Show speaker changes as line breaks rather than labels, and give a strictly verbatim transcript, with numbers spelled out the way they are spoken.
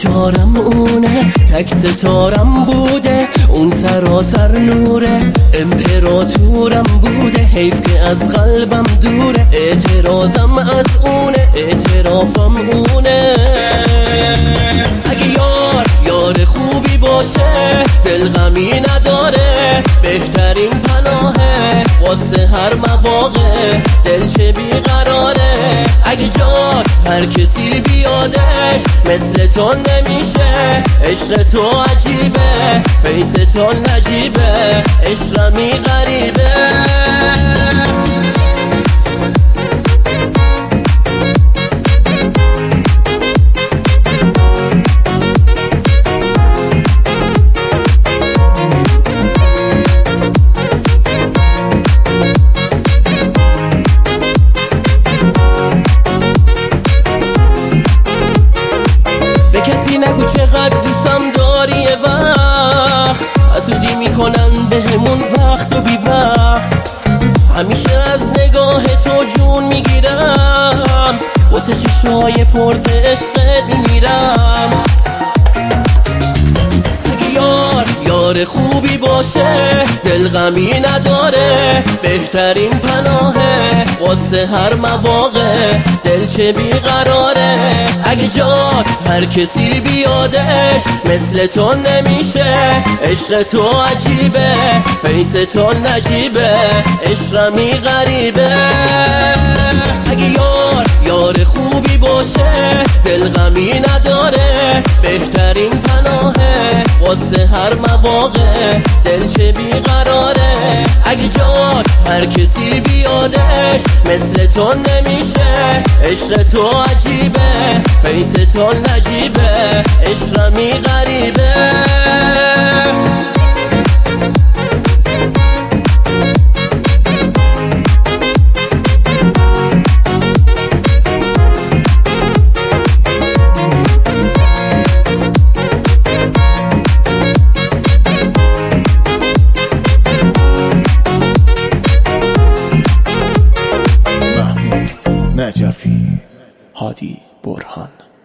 بیچارم اونه، تک ستارم بوده، اون سراسر نوره، امپراتورم بوده، حیف که از قلبم دوره، اعتراضم از اونه، اعترافم اونه. اگه یار یار خوبی باشه، دل غمی نداره، بهترین پناهه واسه هر مواقع، دل چه بیقراره. اگه جاد هر کسی بیادش، مثل تو نمیشه، عشق تو عجیبه، فیس تو نجیبه، عشقمی غریبه. به کسی نگو چقدر دوستم داری، یه وقت حسودی میکنن به همون وقت و بی وقت. همیشه از نگاه تو جون میگیرم، واسه چشمای پرز عشقت میمیرم. یار یار خوبی باشه، دل غمی نداره، بهترین پناهه واسه هر مواقع، دل چه بیقراره. اگه جاد هر کسی بیادش، مثل تو نمیشه، عشق تو عجیبه، فیس تو نجیبه، عشقمی غریبه. اگه یار یار خوبی باشه، دل غمی نداره، بهترین پناهه واسه هر مواقع، دل چه بیقراره. اگه جاد هر کسی بیادش، مثل تو نمیشه، عشق تو عجیبه، فیس تو نجیبه، عشقمی غریبه.
نجفی، هادی برهان.